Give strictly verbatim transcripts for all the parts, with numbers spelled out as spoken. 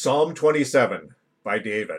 Psalm twenty-seven by David.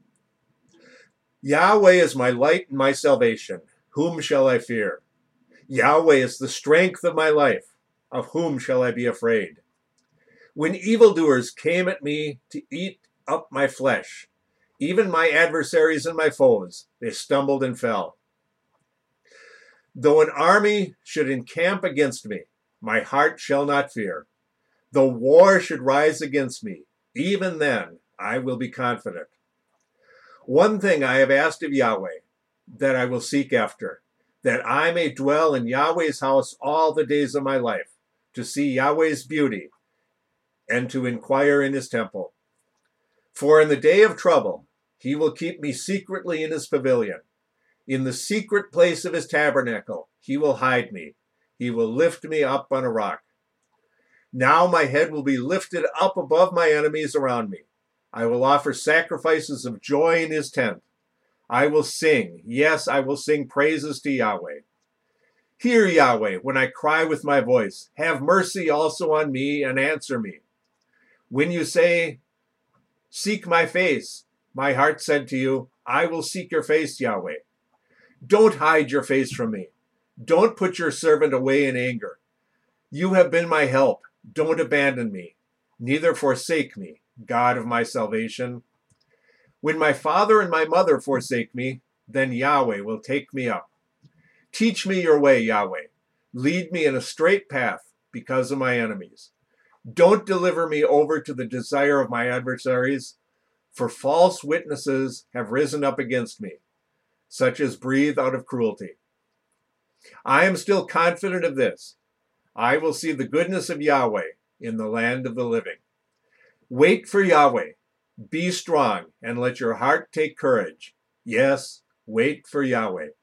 Yahweh is my light and my salvation. Whom shall I fear? Yahweh is the strength of my life. Of whom shall I be afraid? When evildoers came at me to eat up my flesh, even my adversaries and my foes, they stumbled and fell. Though an army should encamp against me, my heart shall not fear. Though war should rise against me, even then I will be confident. One thing I have asked of Yahweh, that I will seek after, that I may dwell in Yahweh's house all the days of my life, to see Yahweh's beauty, and to inquire in his temple. For in the day of trouble, he will keep me secretly in his pavilion. In the secret place of his tabernacle, he will hide me. He will lift me up on a rock. Now my head will be lifted up above my enemies around me. I will offer sacrifices of joy in his tent. I will sing, yes, I will sing praises to Yahweh. Hear, Yahweh, when I cry with my voice. Have mercy also on me and answer me. When you say, seek my face, my heart said to you, I will seek your face, Yahweh. Don't hide your face from me. Don't put your servant away in anger. You have been my help. Don't abandon me, neither forsake me, God of my salvation. When my father and my mother forsake me, then Yahweh will take me up. Teach me your way, Yahweh. Lead me in a straight path because of my enemies. Don't deliver me over to the desire of my adversaries, for false witnesses have risen up against me, such as breathe out of cruelty. I am still confident of this. I will see the goodness of Yahweh in the land of the living. Wait for Yahweh. Be strong and let your heart take courage. Yes, wait for Yahweh.